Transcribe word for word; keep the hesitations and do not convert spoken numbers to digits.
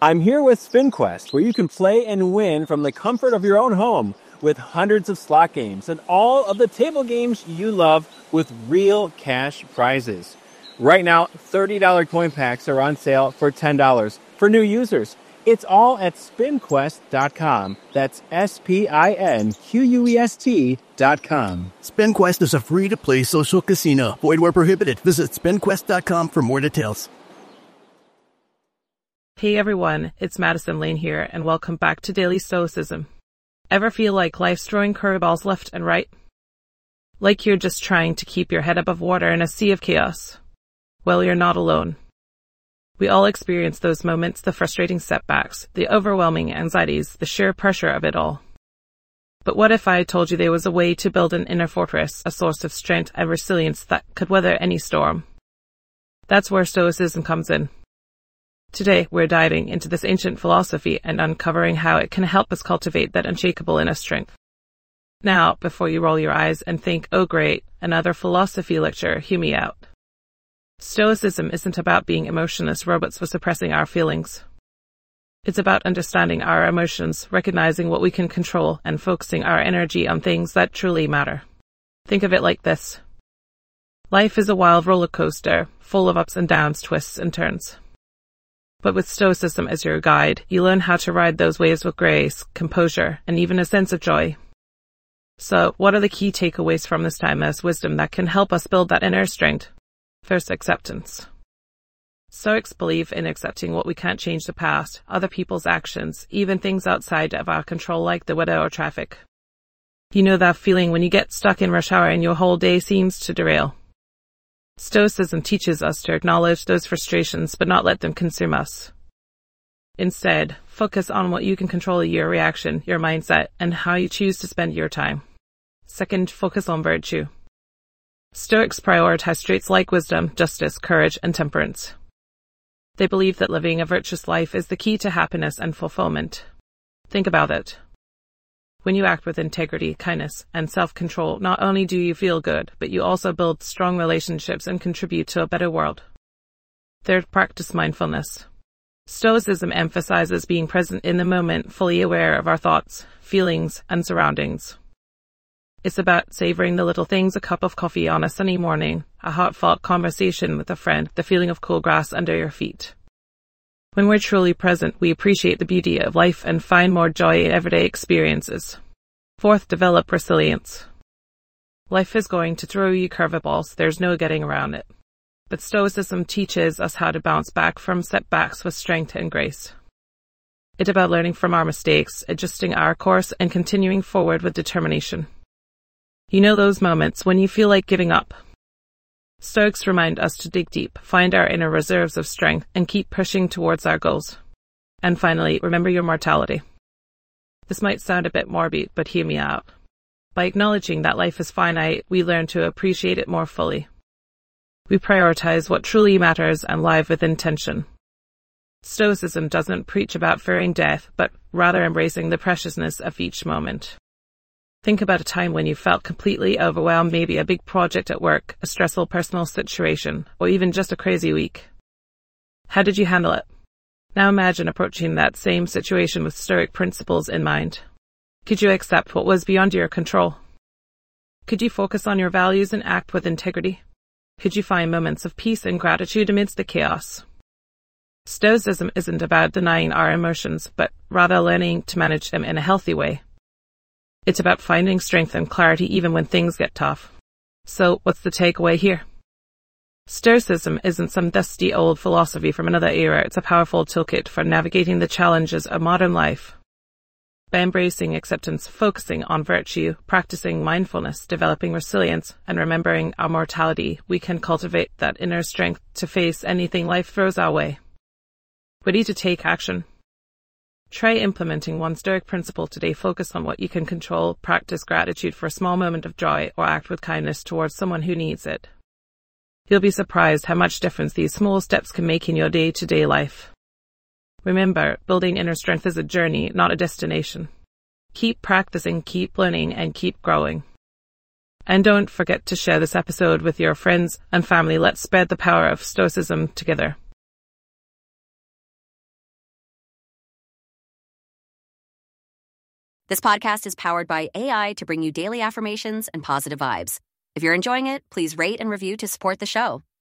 I'm here with SpinQuest, where you can play and win from the comfort of your own home with hundreds of slot games and all of the table games you love with real cash prizes. Right now, thirty dollars coin packs are on sale for ten dollars for new users. It's all at spin quest dot com. That's S P I N Q U E S T dot com. SpinQuest is a free-to-play social casino. Void where prohibited. Visit spin quest dot com for more details. Hey everyone, it's Madison Lane here, and welcome back to Daily Stoicism. Ever feel like life's throwing curveballs left and right? Like you're just trying to keep your head above water in a sea of chaos? Well, you're not alone. We all experience those moments, the frustrating setbacks, the overwhelming anxieties, the sheer pressure of it all. But what if I told you there was a way to build an inner fortress, a source of strength and resilience that could weather any storm? That's where Stoicism comes in. Today, we're diving into this ancient philosophy and uncovering how it can help us cultivate that unshakable inner strength. Now, before you roll your eyes and think, oh great, another philosophy lecture, hear me out. Stoicism isn't about being emotionless robots for suppressing our feelings. It's about understanding our emotions, recognizing what we can control, and focusing our energy on things that truly matter. Think of it like this. Life is a wild roller coaster, full of ups and downs, twists and turns. But with Stoicism as your guide, you learn how to ride those waves with grace, composure, and even a sense of joy. So, what are the key takeaways from this timeless wisdom that can help us build that inner strength? First, acceptance. Stoics believe in accepting what we can't change: the past, other people's actions, even things outside of our control like the weather or traffic. You know that feeling when you get stuck in rush hour and your whole day seems to derail? Stoicism teaches us to acknowledge those frustrations but not let them consume us. Instead, focus on what you can control: your reaction, your mindset, and how you choose to spend your time. Second, focus on virtue. Stoics prioritize traits like wisdom, justice, courage, and temperance. They believe that living a virtuous life is the key to happiness and fulfillment. Think about it. When you act with integrity, kindness, and self-control, not only do you feel good, but you also build strong relationships and contribute to a better world. Third, practice mindfulness. Stoicism emphasizes being present in the moment, fully aware of our thoughts, feelings, and surroundings. It's about savoring the little things: a cup of coffee on a sunny morning, a heartfelt conversation with a friend, the feeling of cool grass under your feet. When we're truly present, we appreciate the beauty of life and find more joy in everyday experiences. Fourth, develop resilience. Life is going to throw you curveballs, there's no getting around it. But Stoicism teaches us how to bounce back from setbacks with strength and grace. It's about learning from our mistakes, adjusting our course, and continuing forward with determination. You know those moments when you feel like giving up? Stoics remind us to dig deep, find our inner reserves of strength, and keep pushing towards our goals. And finally, remember your mortality. This might sound a bit morbid, but hear me out. By acknowledging that life is finite, we learn to appreciate it more fully. We prioritize what truly matters and live with intention. Stoicism doesn't preach about fearing death, but rather embracing the preciousness of each moment. Think about a time when you felt completely overwhelmed, maybe a big project at work, a stressful personal situation, or even just a crazy week. How did you handle it? Now imagine approaching that same situation with Stoic principles in mind. Could you accept what was beyond your control? Could you focus on your values and act with integrity? Could you find moments of peace and gratitude amidst the chaos? Stoicism isn't about denying our emotions, but rather learning to manage them in a healthy way. It's about finding strength and clarity even when things get tough. So, what's the takeaway here? Stoicism isn't some dusty old philosophy from another era. It's a powerful toolkit for navigating the challenges of modern life. By embracing acceptance, focusing on virtue, practicing mindfulness, developing resilience, and remembering our mortality, we can cultivate that inner strength to face anything life throws our way. Ready to take action? Try implementing one Stoic principle today. Focus on what you can control, practice gratitude for a small moment of joy, or act with kindness towards someone who needs it. You'll be surprised how much difference these small steps can make in your day-to-day life. Remember, building inner strength is a journey, not a destination. Keep practicing, keep learning, and keep growing. And don't forget to share this episode with your friends and family. Let's spread the power of Stoicism together. This podcast is powered by A I to bring you daily affirmations and positive vibes. If you're enjoying it, please rate and review to support the show.